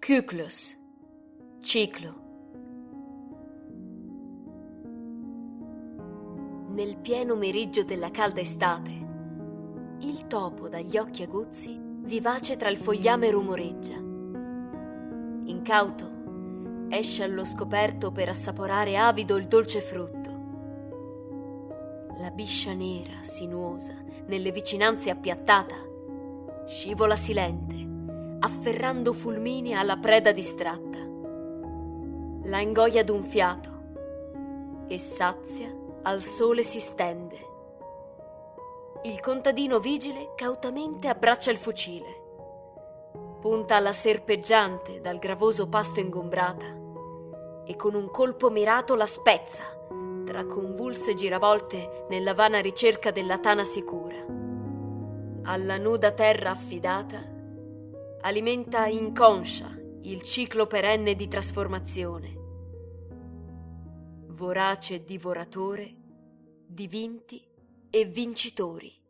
Cyclos, ciclo. Nel pieno meriggio della calda estate, il topo dagli occhi aguzzi vivace tra il fogliame rumoreggia. Incauto, esce allo scoperto per assaporare avido il dolce frutto. La biscia nera, sinuosa, nelle vicinanze appiattata, scivola silente, afferrando fulminea alla preda distratta. La ingoia d'un fiato e sazia al sole si stende. Il contadino vigile cautamente abbraccia il fucile. Punta alla serpeggiante dal gravoso pasto ingombrata e con un colpo mirato la spezza tra convulse giravolte nella vana ricerca della tana sicura. Alla nuda terra affidata alimenta inconscia il ciclo perenne di trasformazione. Vorace divoratore di vinti e vincitori.